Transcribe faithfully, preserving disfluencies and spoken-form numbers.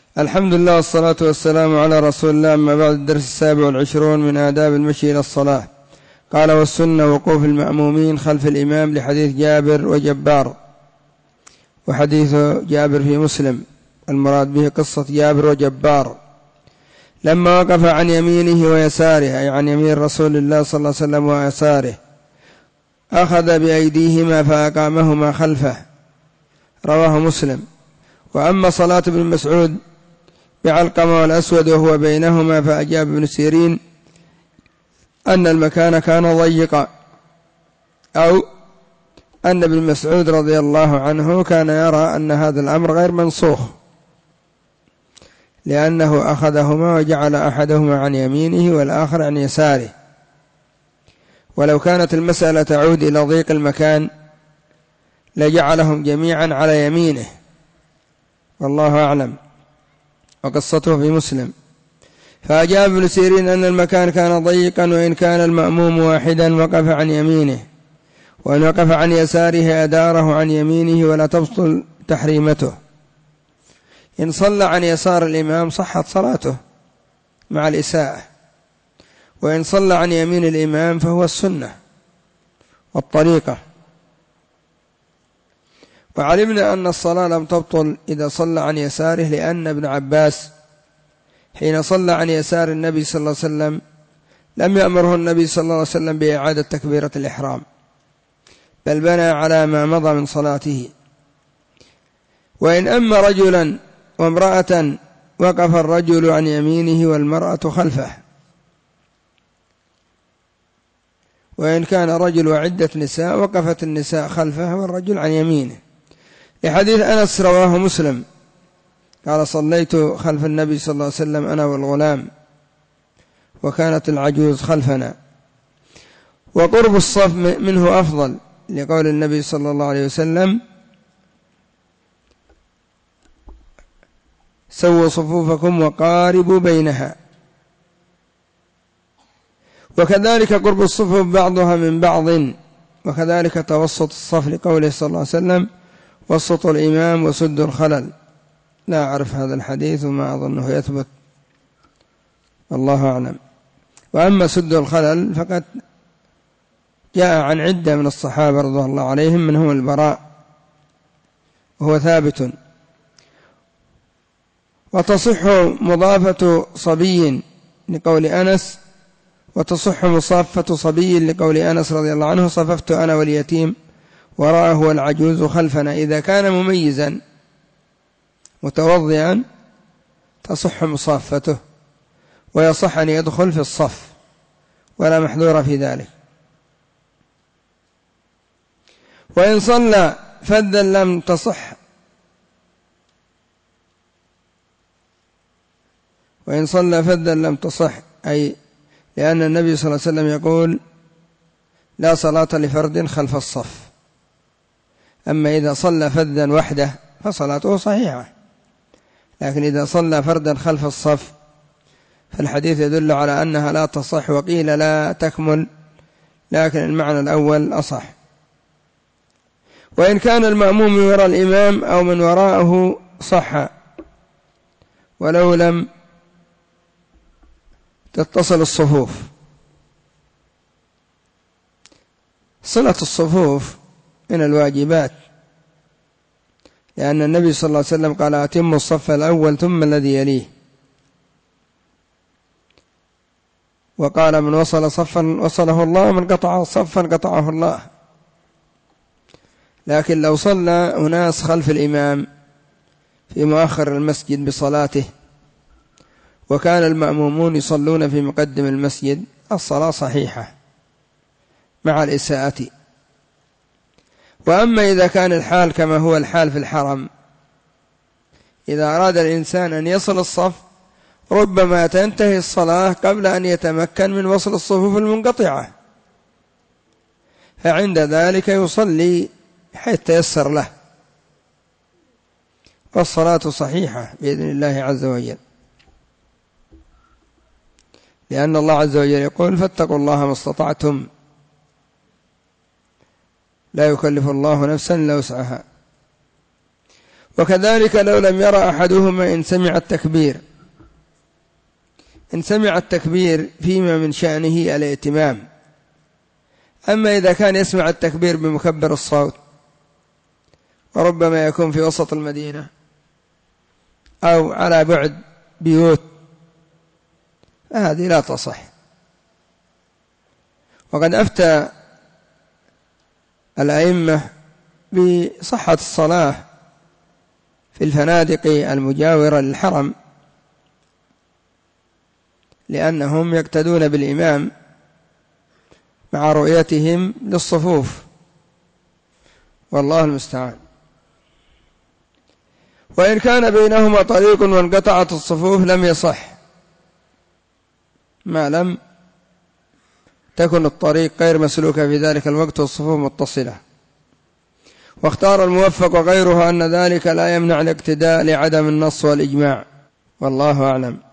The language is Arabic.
الحمد لله والصلاة والسلام على رسول الله. أما بعد، الدرس السابع والعشرون من آداب المشي إلى الصلاة. قال: والسنة وقوف المأمومين خلف الإمام، لحديث جابر وجبار. وحديث جابر في مسلم، المراد به قصة جابر وجبار لما وقف عن يمينه ويساره، أي عن يمين رسول الله صلى الله عليه وسلم ويساره، أخذ بأيديهما فأقامهما خلفه، رواه مسلم. وأما صلاة ابن مسعود بعلقمة والأسود وهو بينهما، فأجاب ابن سيرين أن المكان كان ضيقا، أو أن ابن مسعود رضي الله عنه كان يرى أن هذا الأمر غير منسوخ، لأنه أخذهما وجعل أحدهما عن يمينه والآخر عن يساره، ولو كانت المسألة تعود إلى ضيق المكان لجعلهم جميعا على يمينه، والله أعلم. وقصته في مسلم. فأجاب ابن سيرين أن المكان كان ضيقا، وإن كان المأموم واحدا وقف عن يمينه، وإن وقف عن يساره أداره عن يمينه، ولا تبطل تحريمته. إن صلى عن يسار الإمام صحت صلاته مع الإساءة، وإن صلى عن يمين الإمام فهو السنة والطريقة. وعلمنا أن الصلاة لم تبطل إذا صلى عن يساره، لأن ابن عباس حين صلى عن يسار النبي صلى الله عليه وسلم لم يأمره النبي صلى الله عليه وسلم بإعادة تكبيرة الإحرام، بل بنى على ما مضى من صلاته. وإن أما رجلا وامرأة وقف الرجل عن يمينه والمرأة خلفه، وإن كان رجل وعدة نساء وقفت النساء خلفه والرجل عن يمينه، لحديث أنس رواه مسلم قال: صليت خلف النبي صلى الله عليه وسلم أنا والغلام، وكانت العجوز خلفنا. وقرب الصف منه أفضل، لقول النبي صلى الله عليه وسلم: سووا صفوفكم وقاربوا بينها. وكذلك قرب الصفوف بعضها من بعض، وكذلك توسط الصف، لقوله صلى الله عليه وسلم: وسط الإمام وسد الخلل. لا أعرف هذا الحديث وما أظنه يثبت، الله أعلم. وأما سد الخلل فقد جاء عن عدة من الصحابة رضي الله عليهم، منهم البراء، وهو ثابت. وتصح مضافة صبي، لقول أنس، وتصح مصافة صبي، لقول أنس رضي الله عنه: صففت أنا واليتيم وراءه والعجوز خلفنا. إذا كان مميزا متوضئا تصح مصافته، ويصح أن يدخل في الصف، ولا محذور في ذلك. وإن صلى فذا لم تصح وإن صلى فذا لم تصح أي لأن النبي صلى الله عليه وسلم يقول: لا صلاة لفرد خلف الصف. أما إذا صلى فذا وحده فصلاته صحيحة، لكن إذا صلى فردا خلف الصف فالحديث يدل على أنها لا تصح، وقيل لا تكمل، لكن المعنى الأول أصح. وإن كان المأموم يرى الإمام أو من وراءه صح، ولو لم تتصل الصفوف. صلة الصفوف من الواجبات، لأن النبي صلى الله عليه وسلم قال: أتم الصف الأول ثم الذي يليه. وقال: من وصل صفا وصله الله، ومن قطع صفا قطعه الله. لكن لو صلى أناس خلف الإمام في مؤخر المسجد بصلاته، وكان المأمومون يصلون في مقدم المسجد، الصلاة صحيحة مع الإساءة. وأما إذا كان الحال كما هو الحال في الحرم، إذا أراد الإنسان أن يصل الصف ربما تنتهي الصلاة قبل أن يتمكن من وصل الصفوف المنقطعة، فعند ذلك يصلي حتى ييسر له، والصلاة صحيحة بإذن الله عز وجل، لأن الله عز وجل يقول: فاتقوا الله ما استطعتم، لا يكلف الله نفسا إلا وسعها. وكذلك لو لم يرى أحدهما إن سمع التكبير إن سمع التكبير فيما من شأنه الائتمام. أما إذا كان يسمع التكبير بمكبر الصوت وربما يكون في وسط المدينة أو على بعد بيوت فهذه لا تصح. وقد أفتى الأئمة بصحة الصلاة في الفنادق المجاورة للحرم، لأنهم يقتدون بالإمام مع رؤيتهم للصفوف، والله المستعان. وإن كان بينهما طريق وانقطعت الصفوف لم يصح ما لم تكن الطريق غير مسلوكة في ذلك الوقت والصفوف متصلة. واختار الموفق وغيره أن ذلك لا يمنع الاقتداء لعدم النص والإجماع، والله أعلم.